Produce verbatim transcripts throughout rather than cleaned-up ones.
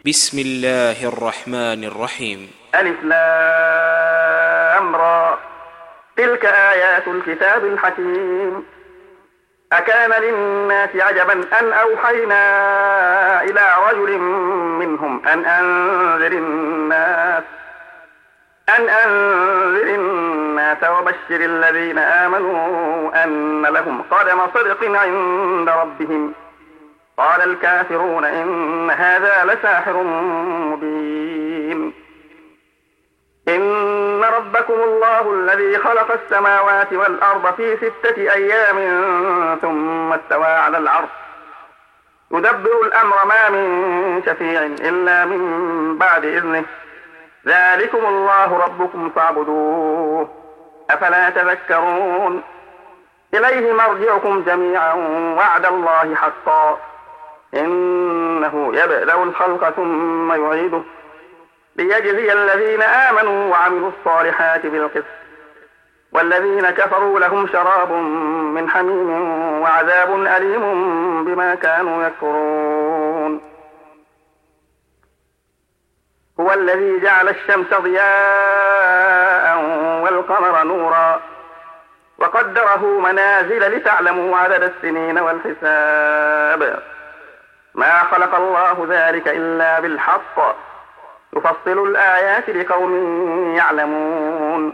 بسم الله الرحمن الرحيم. ألف لام را، تلك آيات الكتاب الحكيم. أكان للناس عجبا أن أوحينا إلى رجل منهم أن أنذر الناس أن أنذر الناس وبشر الذين آمنوا أن لهم قدم صدق عند ربهم. قال الكافرون إن هذا لساحر مبين. إن ربكم الله الذي خلق السماوات والأرض في ستة أيام ثم استوى على العرش يدبر الأمر ما من شفيع إلا من بعد إذنه. ذلكم الله ربكم فاعبدوه أفلا تذكرون. إليه مرجعكم جميعا وعد الله حقا إنه يبدأ الخلق ثم يعيده ليجزي الذين آمنوا وعملوا الصالحات بالقسط والذين كفروا لهم شراب من حميم وعذاب أليم بما كانوا يكفرون. هو الذي جعل الشمس ضياء والقمر نورا وقدره منازل لتعلموا عدد السنين والحساب. ما خلق الله ذلك إلا بالحق يفصل الآيات لقوم يعلمون.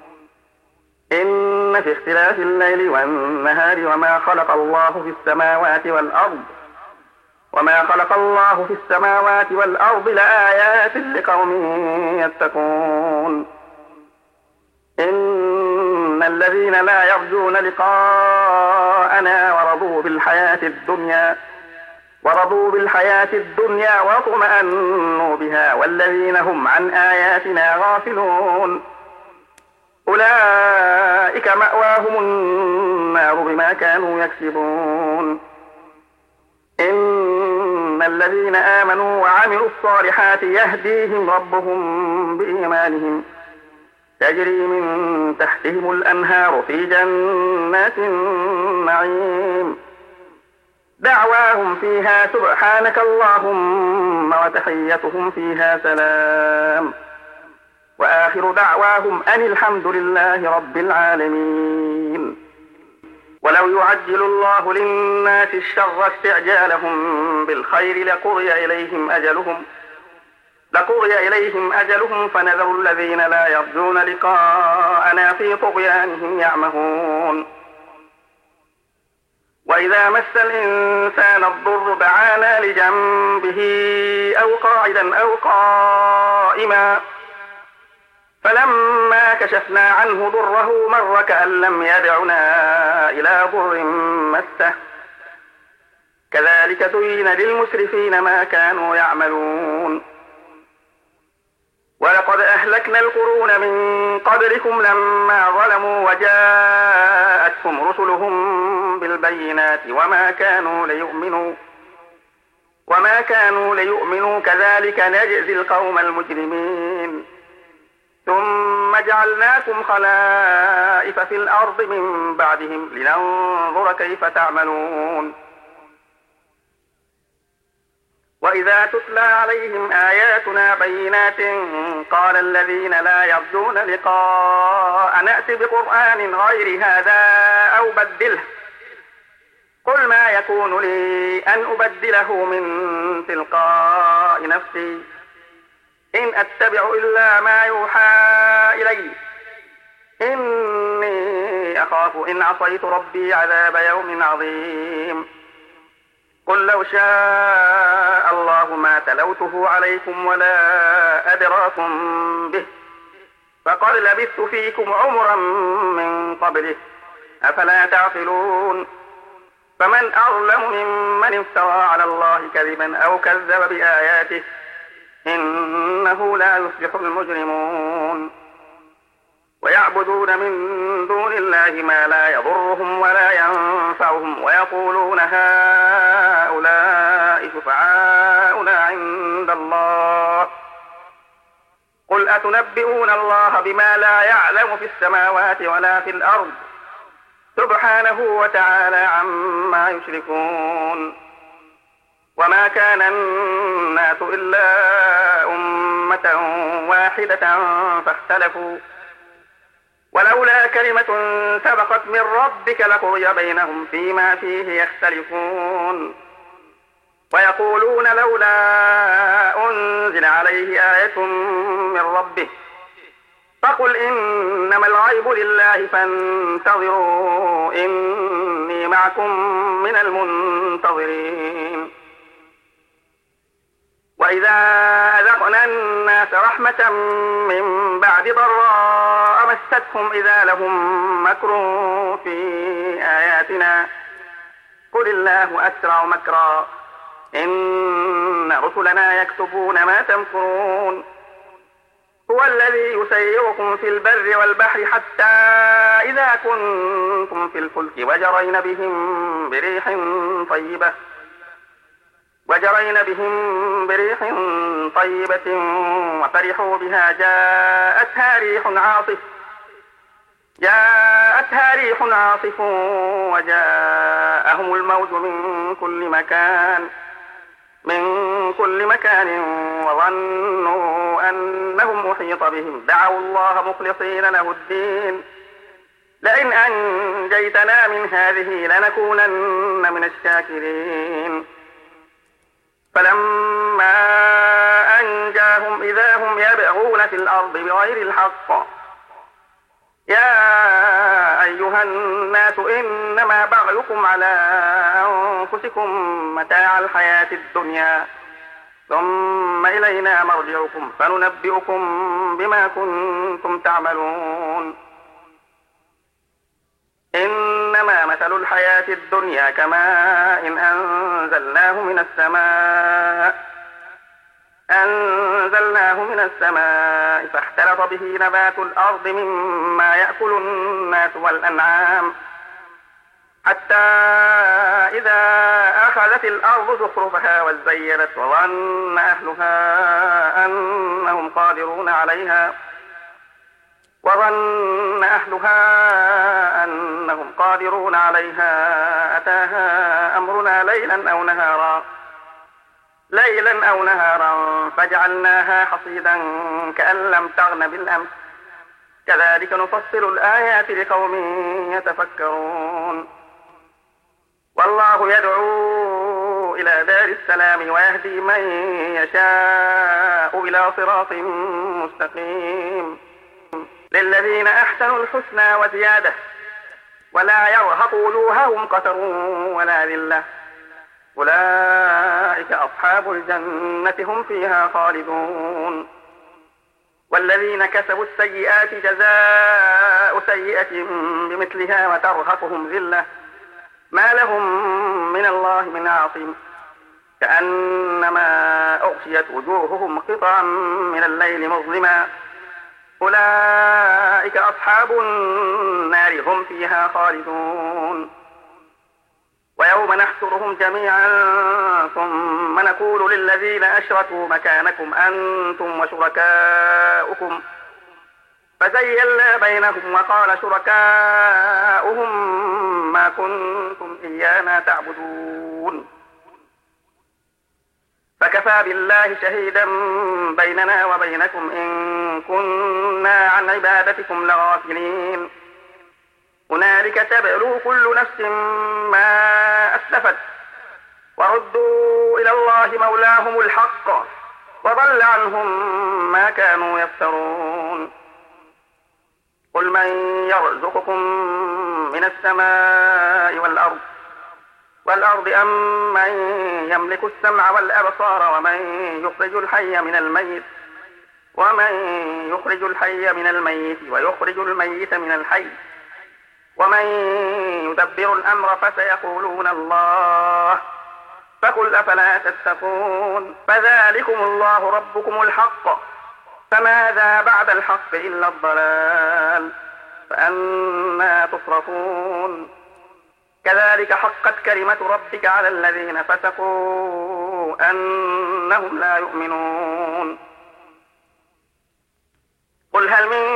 إن في اختلاف الليل والنهار وما خلق الله في السماوات والأرض وما خلق الله في السماوات والأرض لآيات لقوم يتقون. إن الذين لا يرجون لقاءنا ورضوا بالحياة الدنيا ورضوا بالحياة الدنيا واطمأنوا بها والذين هم عن آياتنا غافلون أولئك مأواهم النار بما كانوا يكسبون. إن الذين آمنوا وعملوا الصالحات يهديهم ربهم بإيمانهم تجري من تحتهم الأنهار في جنات النعيم دعواهم فيها سبحانك اللهم وتحيتهم فيها سلام وآخر دعواهم أن الحمد لله رب العالمين. ولو يعجل الله للناس الشر استعجالهم بالخير لقضي إليهم أجلهم لقضي إليهم أجلهم فنذر الذين لا يرجون لقاءنا في طغيانهم يعمهون. وإذا مس الإنسان الضر دعانا لجنبه أو قاعدا أو قائما فلما كشفنا عنه ضره مر كأن لم يدعنا إلى ضر مسه كذلك زين للمسرفين ما كانوا يعملون. ولقد أهلكنا القرون من قبلكم لما ظلموا وجاءتهم رسلهم بالبينات وما كانوا ليؤمنوا وما كانوا ليؤمنوا كذلك نجزي القوم المجرمين. ثم جعلناكم خلائف في الأرض من بعدهم لننظر كيف تعملون. وإذا تتلى عليهم آياتنا بينات قال الذين لا يرجون لقاء نأت بقرآن غير هذا أو بدله قل ما يكون لي أن أبدله من تلقاء نفسي إن أتبع إلا ما يوحى إلي إني أخاف إن عصيت ربي عذاب يوم عظيم. قل لو شاء الله ما تلوته عليكم ولا أدراكم به فقد لبثت فيكم عمرا من قبله أفلا تعقلون. فمن أظلم ممن افترى على الله كذبا أو كذب بآياته إنه لا يفلح المجرمون. ويعبدون من دون الله ما لا يضرهم ولا ينفعهم ويقولون هؤلاء شفعاؤنا عند الله قل أتنبئون الله بما لا يعلم في السماوات ولا في الأرض سبحانه وتعالى عما يشركون. وما كان الناس إلا أمة واحدة فاختلفوا ولولا كلمة سبقت من ربك لقضي بينهم فيما فيه يختلفون ويقولون لولا أنزل عليه آية من ربه فقل إنما الغيب لله فانتظروا إني معكم من المنتظرين وإذا أذقنا الناس رحمة من بعد ضراء مستهم إذا لهم مكر في آياتنا قل الله أسرع مكرا إن رسلنا يكتبون ما تمكرون هو الذي يسيركم في البر والبحر حتى إذا كنتم في الفلك وجرين بهم بريح طيبة وجرين بهم بريح طيبة وفرحوا بها جاءتها ريح عاصف جاءتها ريح عاصف وجاءهم الموج من كل مكان من كل مكان وظنوا أنهم أحيط بهم دعوا الله مخلصين له الدين لئن أنجيتنا من هذه لنكونن من الشاكرين فلما أنجاهم إذا هم يبغون في الأرض بغير الحق يا أيها الناس إنما بغيكم على أنفسكم متاع الحياة الدنيا ثم إلينا مرجعكم فننبئكم بما كنتم تعملون إنما مثل الحياة الدنيا كماء إن أنزلناه من السماء أنزلناه من السماء فاختلط به نبات الأرض مما يأكل الناس والأنعام حتى إذا أخذت الأرض زخرفها وزينت وظن أهلها أنهم قادرون عليها وظن أهلها أنهم قادرون عليها أتاها أمرنا ليلا أو نهارا ليلا أو نهارا فجعلناها حصيدا كأن لم تغن بالأمس كذلك نفصل الآيات لقوم يتفكرون والله يدعو إلى دار السلام ويهدي من يشاء إلى صراط مستقيم للذين أحسنوا الحسنى وزيادة ولا يرهق وجوههم قتر ولا ذلة أولئك أصحاب الجنة هم فيها خالدون والذين كسبوا السيئات جزاء سيئة بمثلها وترهقهم ذلة ما لهم من الله من عاصم كأنما أغشيت وجوههم قطعا من الليل مظلما أولئك أصحاب النار هم فيها خالدون ويوم نحشرهم جميعا ثم نقول للذين أشركوا مكانكم أنتم وشركاؤكم فزيلنا بينهم وقال شركاؤهم ما كنتم إيانا تعبدون فكفى بالله شهيدا بيننا وبينكم إن كنا عن عبادتكم لغافلين هنالك تبلو كل نفس ما أسلفت وردوا إلى الله مولاهم الحق وضل عنهم ما كانوا يفترون قل من يرزقكم من السماء والأرض والأرض أم من يملك السمع والأبصار ومن يخرج الحي من الميت ومن يخرج الحي من الميت ويخرج الميت من الحي ومن يدبر الأمر فسيقولون الله فقل أفلا تتقون فذلكم الله ربكم الحق فماذا بعد الحق إلا الضلال فأنا تصرفون كذلك حقت كلمة ربك على الذين فسقوا أنهم لا يؤمنون قل هل من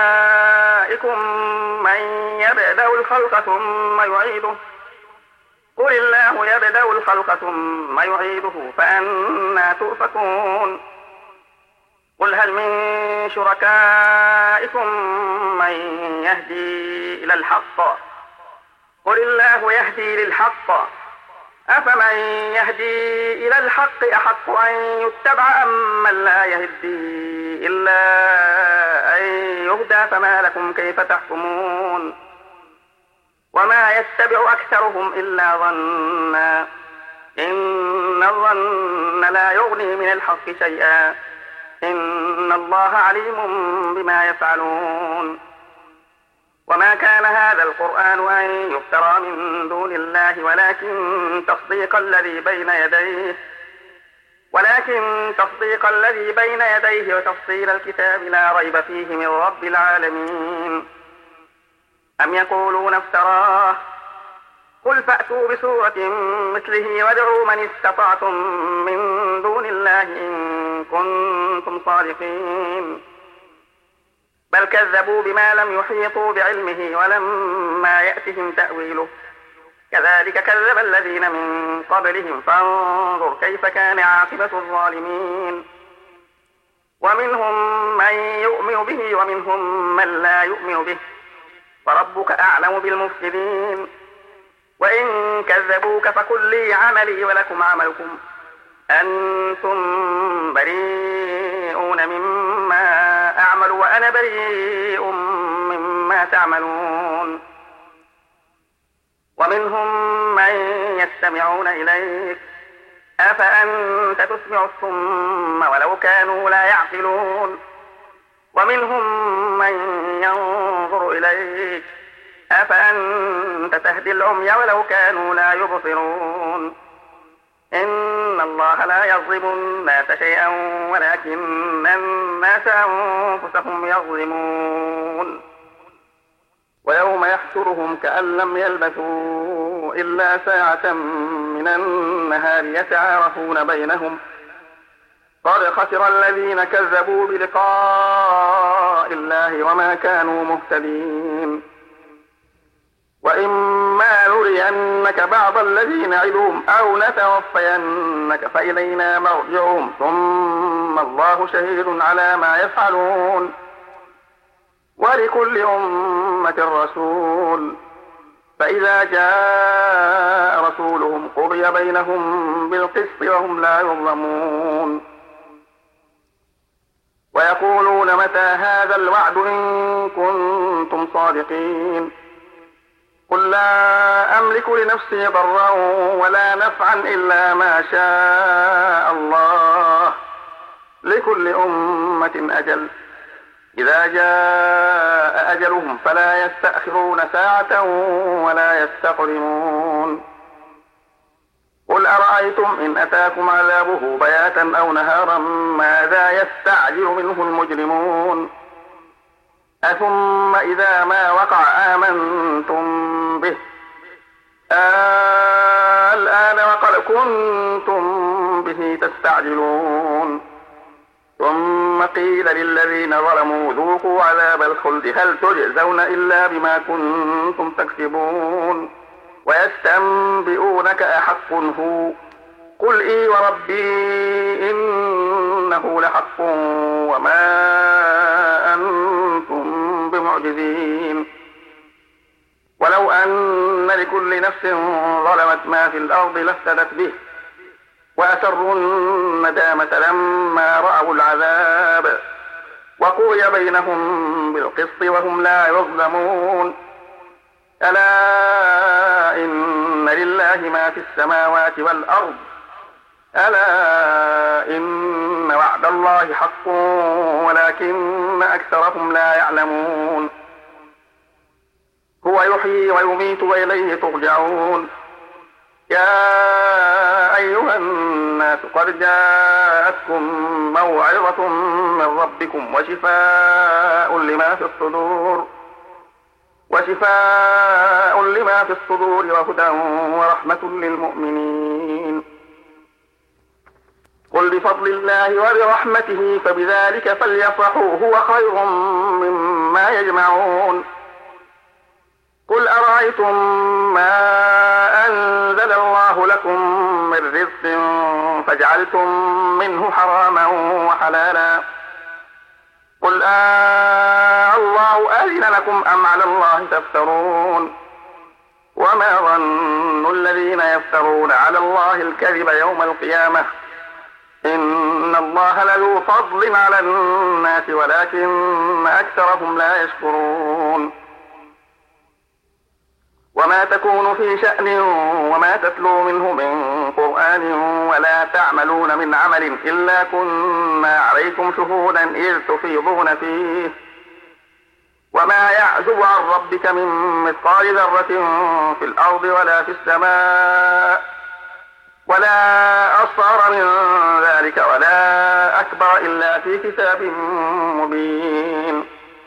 شركائكم من يبدأ الخلق ثم يعيده قل الله يبدأ الخلق ثم يعيده فأنى تؤفكون قل هل من شركائكم من يهدي إلى الحق قل الله يهدي للحق أفمن يهدي إلى الحق أحق أن يتبع أم من لا يهدي إلا أن يهدى فما لكم كيف تحكمون وما يتبع أكثرهم إلا ظنا إن الظن لا يغني من الحق شيئا إن الله عليم بما يفعلون وما كان هذا القرآن أن يفترى من دون الله ولكن تصديق الذي بين يديه ولكن تصديق الذي بين يديه وتفصيل الكتاب لا ريب فيه من رب العالمين أم يقولون افتراه قل فأتوا بسورة مثله وادعوا من استطعتم من دون الله إن كنتم صادقين بل كذبوا بما لم يحيطوا بعلمه ولما يأتهم تأويله كذلك كذب الذين من قبلهم فانظر كيف كان عاقبة الظالمين ومنهم من يؤمن به ومنهم من لا يؤمن به وربك أعلم بالمفسدين وإن كذبوك فقل لي عملي ولكم عملكم أنتم بريئون مما أعمل وأنا بريء مما تعملون ومنهم من يستمعون إليك أفأنت تسمع الصم ولو كانوا لا يعقلون ومنهم من ينظر إليك أفأنت تهدي العمي ولو كانوا لا يبصرون إن الله لا يظلم الناس شيئا ولكن الناس أنفسهم يظلمون ويوم يحشرهم كأن لم يلبثوا إلا ساعة من النهار يتعارفون بينهم قد خسر الذين كذبوا بلقاء الله وما كانوا مهتدين وإما نرينك بعض الذي نعدهم أو نتوفينك فإلينا مرجعهم ثم الله شهيد على ما يفعلون ولكل أمة رسول فإذا جاء رسولهم قضي بينهم بالقسط وهم لا يظلمون ويقولون متى هذا الوعد إن كنتم صادقين قل لا أملك لنفسي ضرا ولا نفعا إلا ما شاء الله لكل أمة أجل إذا جاء أجلهم فلا يستأخرون ساعة ولا يستقدمون قل أرأيتم إن أتاكم عذابه بياتا أو نهارا ماذا يستعجل منه المجرمون أثم إذا ما وقع آمنتم به الآن وقد كنتم به تستعجلون ثم قيل للذين ظلموا ذوقوا عذاب الخلد هل تجزون إلا بما كنتم تكسبون ويستنبئونك أحق هو قل إي وربي إنه لحق وما أنتم بمعجزين ولو أن لكل نفس ظلمت ما في الأرض لافتدت به وأسروا الندامة لما رأوا العذاب وقضي بينهم بالقسط وهم لا يظلمون ألا إن لله ما في السماوات والأرض ألا إن وعد الله حق ولكن أكثرهم لا يعلمون هو يحيي ويميت وإليه ترجعون يا أيها الناس قد جاءتكم موعظة من ربكم وشفاء لما في الصدور وشفاء لما في الصدور وهدى ورحمة للمؤمنين قل بفضل الله وبرحمته فبذلك فليفرحوا هو خير مما يجمعون قل أرأيتم ما أنزل رزقناكم من رزق فجعلتم منه حراما وحلالا قل آه الله أذن لكم أم على الله تفترون وما ظن الذين يفترون على الله الكذب يوم القيامة إن الله لذو فضل على الناس ولكن أكثرهم لا يشكرون وما تكون في شأن وما تتلو منه من قرآن ولا تعملون من عمل إلا كنا عليكم شهودا إذ تفيضون فيه وما يعزب عن ربك من مثقال ذرة في الأرض ولا في السماء ولا أصغر من ذلك ولا أكبر إلا في كتاب مبين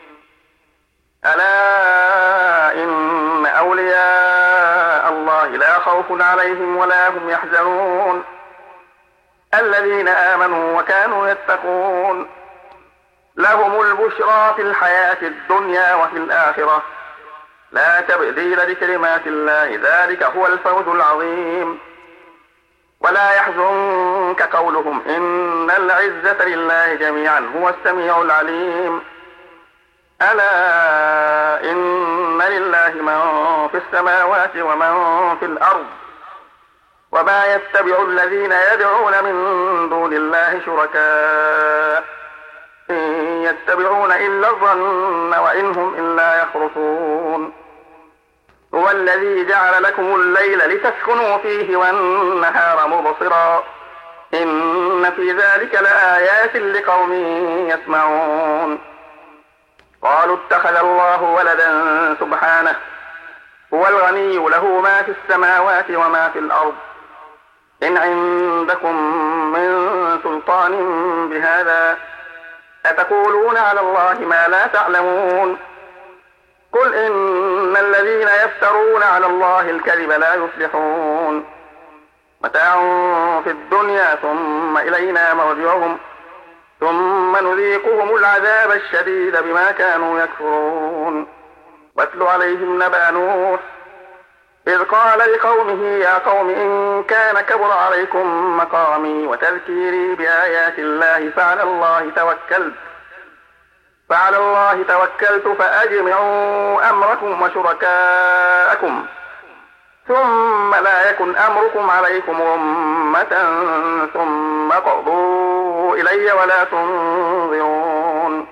ألا إن أولياء الله لا خوف عليهم ولا هم يحزنون الذين آمنوا وكانوا يتقون لهم البشرى في الحياة الدنيا وفي الآخرة لا تبديل لكلمات الله ذلك هو الفوز العظيم ولا يحزنك قولهم إن العزة لله جميعا هو السميع العليم ألا إن لله من في السماوات ومن في الأرض وما يتبع الذين يدعون من دون الله شركاء إن يتبعون إلا الظن وإن هم إلا يخرصون هو الذي جعل لكم الليل لتسكنوا فيه والنهار مبصرا إن في ذلك لآيات لقوم يسمعون قالوا اتخذ الله ولدا سبحانه هو الغني له ما في السماوات وما في الأرض إن عندكم من سلطان بهذا أتقولون على الله ما لا تعلمون قل إن الذين يفترون على الله الكذب لا يفلحون متاع في الدنيا ثم إلينا مرجعهم ثم نذيقهم العذاب الشديد بما كانوا يكفرون واتل عليهم نبأ نوح إذ قال لقومه يا قوم إن كان كبر عليكم مقامي وتذكيري بآيات الله فعلى الله توكلت فعلى الله توكلت فأجمعوا أمركم وشركاءكم ثم لا يكن أمركم عليكم غمة ثم قضوا إلي ولا تنظرون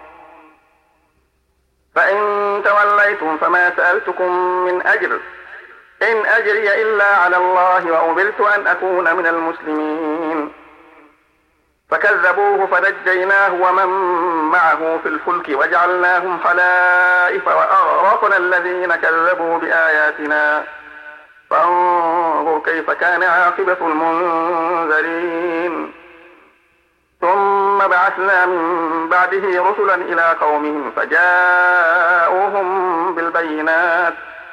فإن توليتم فما سألتكم من أجر إن أجري إلا على الله وأمرت أن أكون من المسلمين فكذبوه فنجيناه ومن معه في الفلك وجعلناهم خلائف وأغرقنا الذين كذبوا بآياتنا فانظر كيف كان عاقبة المنذرين ثم بعثنا من بعده رسلا إلى قومهم فجاءوهم بالبينات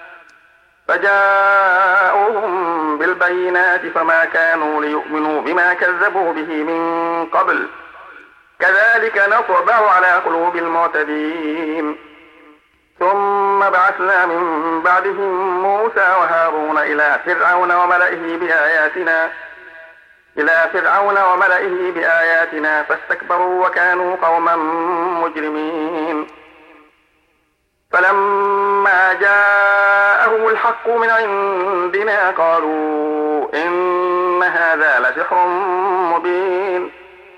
فجاءوهم بالبينات فما كانوا ليؤمنوا بما كذبوا به من قبل كذلك نطبع على قلوب المعتدين ثم بعثنا من بعدهم موسى وهارون إلى فرعون وملئه بآياتنا إلى فرعون وملئه بآياتنا فاستكبروا وكانوا قوما مجرمين فلما جاءهم الحق من عندنا قالوا إن هذا لسحر مبين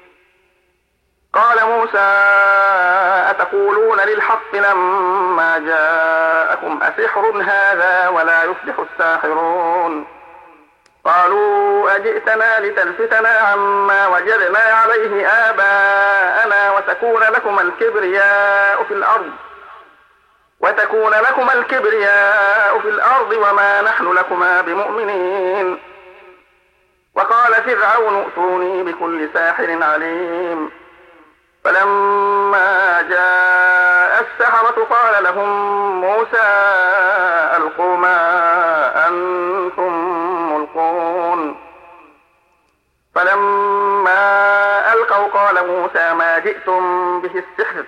قال موسى أتقولون للحق لما جاءكم أسحر هذا ولا يفلح الساحرون قالوا أجئتنا لتلفتنا عما وجدنا عليه آباءنا وتكون لكم الكبرياء في الأرض وتكون لكما الكبرياء في الأرض وما نحن لكما بمؤمنين وقال فرعون ائتوني بكل ساحر عليم فلما جاء السحرة قال لهم موسى ألقوا ما أنتم ملقون فلما ألقوا قال موسى ما جئتم به السحر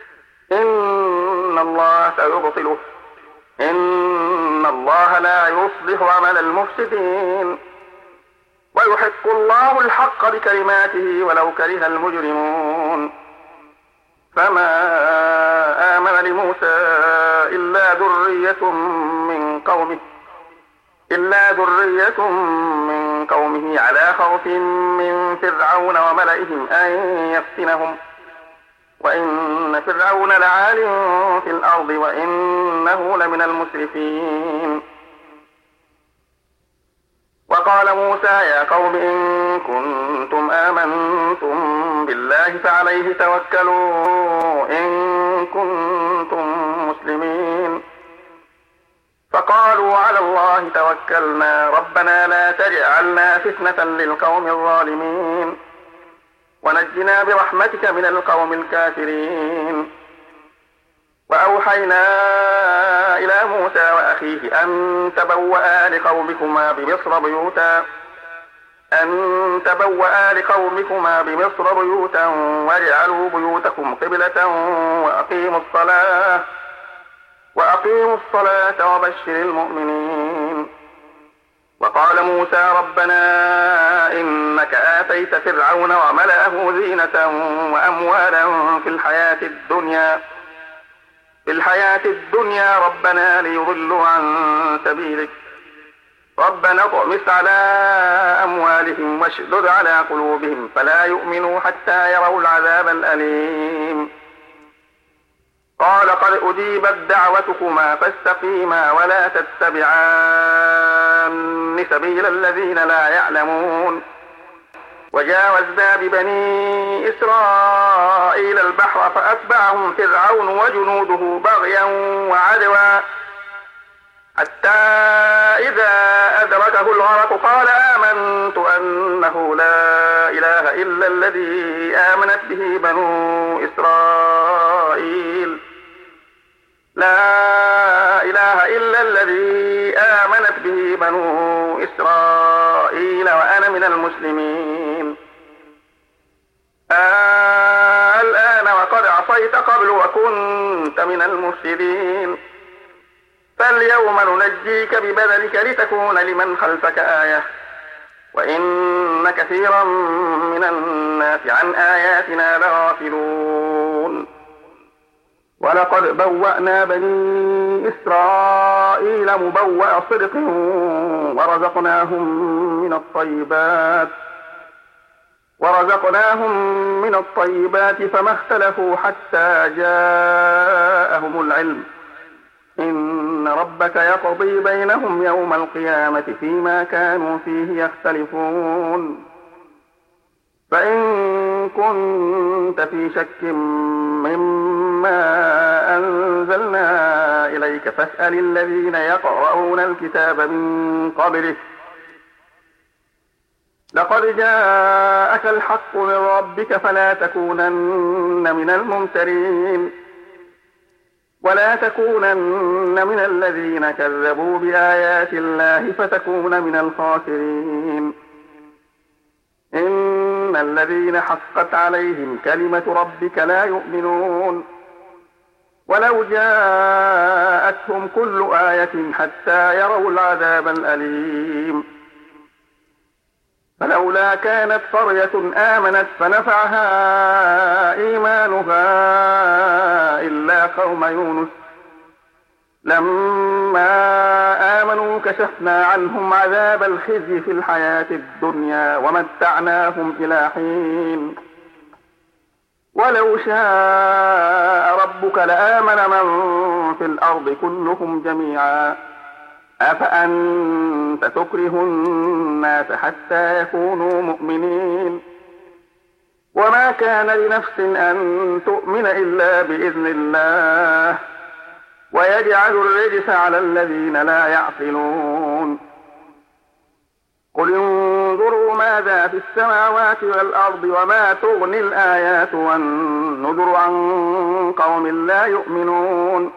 إن الله سيبطله إن الله لا يصلح عمل المفسدين ويحق الله الحق بكلماته ولو كره المجرمون. فما آمن لموسى إلا ذرية من قومه إلا ذرية من قومه على خوف من فرعون وملئهم أن يفتنهم، وإن فرعون لعال في الأرض وإنه لمن المسرفين. وقال موسى يا قوم إن كنتم آمنتم بالله فعليه توكلوا إن كنتم مسلمين. فقالوا على الله توكلنا ربنا لا تجعلنا فتنة للقوم الظالمين ونجنا برحمتك من القوم الكافرين. وأوحينا إلى موسى وأخيه أن تبوأ لقومكما بمصر بيوتا أن تبوأ لقومكما بمصر بيوتا واجعلوا بيوتكم قبلة وأقيموا الصلاة وأقيموا الصلاة وبشر المؤمنين. وقال موسى ربنا إنك آتيت فرعون وملأه زينة وأموالا في الحياة الدنيا في الحياة الدنيا ربنا ليضلوا عن سبيلك ربنا اطمس على أموالهم واشدد على قلوبهم فلا يؤمنوا حتى يروا العذاب الأليم. قال قد أجيبت دعوتكما فاستقيما ولا تتبعان سبيل الذين لا يعلمون. وجاوزنا ببني إسرائيل البحر فأتبعهم فرعون وجنوده بغيا وعدوا حتى إذا أدركه الغرق قال آمنت أنه لا إله إلا الذي آمنت به بنو إسرائيل لا إله إلا الذي آمنت به بنو إسرائيل وأنا من المسلمين. آه الآن وقد عصيت قبل وكنت من المفسدين فاليوم ننجيك ببدنك لتكون لمن خلفك آية وإن كثيرا من الناس عن آياتنا لغافلون. ولقد بوأنا بني إسرائيل مبوأ صدق ورزقناهم من الطيبات ورزقناهم من الطيبات فما اختلفوا حتى جاءهم العلم إن ربك يقضي بينهم يوم القيامة فيما كانوا فيه يختلفون. فإن كنت في شك مما أنزلنا إليك فاسأل الذين يقرؤون الكتاب من قبلك لقد جاءك الحق من ربك فلا تكونن من الممترين ولا تكونن من الذين كذبوا بآيات الله فتكون من الخاسرين. إن الذين حقت عليهم كلمة ربك لا يؤمنون ولو جاءتهم كل آية حتى يروا العذاب الأليم. فلولا كانت قرية آمنت فنفعها إيمانها إلا قوم يونس لما آمنوا كشفنا عنهم عذاب الخزي في الحياة الدنيا ومتعناهم إلى حين. ولو شاء ربك لآمن من في الأرض كلهم جميعا أفأنت تكره الناس حتى يكونوا مؤمنين وما كان لنفس أن تؤمن إلا بإذن الله ويجعل الرجس على الذين لا يعقلون. قل انظروا ماذا في السماوات والأرض وما تغني الآيات والنذر عن قوم لا يؤمنون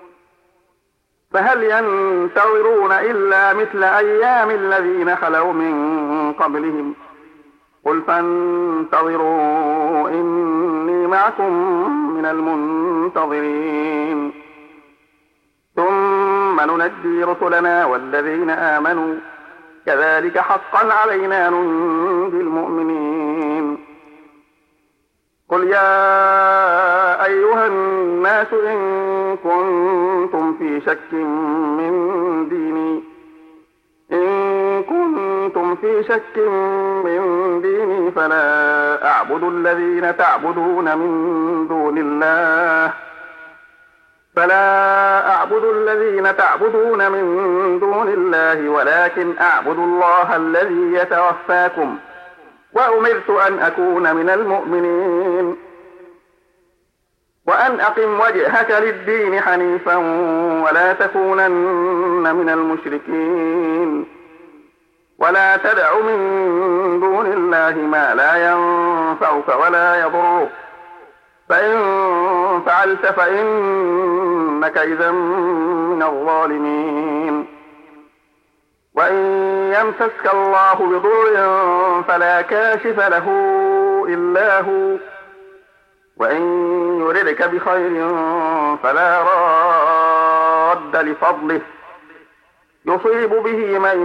فهل ينتظرون إلا مثل أيام الذين خلوا من قبلهم قل فانتظروا إني معكم من المنتظرين ثم ننجي رسلنا والذين آمنوا كذلك حقا علينا ننجي المؤمنين. قل يا أيها الناس إن كنتم في شك من ديني إن كنتم في شك من ديني فلا أعبد الذين تعبدون من دون الله فلا أعبد الذين تعبدون من دون الله ولكن أعبد الله الذي يتوفاكم وأمرت أن أكون من المؤمنين. وأن أقم وجهك للدين حنيفا ولا تكونن من المشركين. ولا تدع من دون الله ما لا ينفعك ولا يضرك فإن فعلت فإنك إذا من الظالمين. وإن يمسسك الله بضر فلا كاشف له إلا هو وإن يردك بخير فلا راد لفضله يصيب به من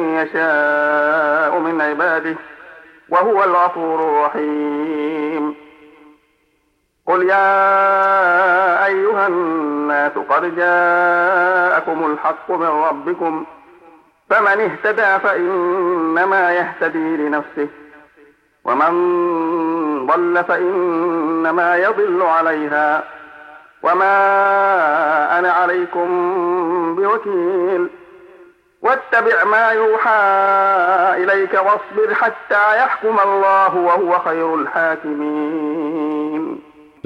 يشاء من عباده وهو الغفور الرحيم. قل يا أيها الناس قد جاءكم الحق من ربكم فمن اهتدى فإنما يهتدي لنفسه ومن ضل فإنما يضل عليها وما أنا عليكم بوكيل. واتبع ما يوحى إليك واصبر حتى يحكم الله وهو خير الحاكمين.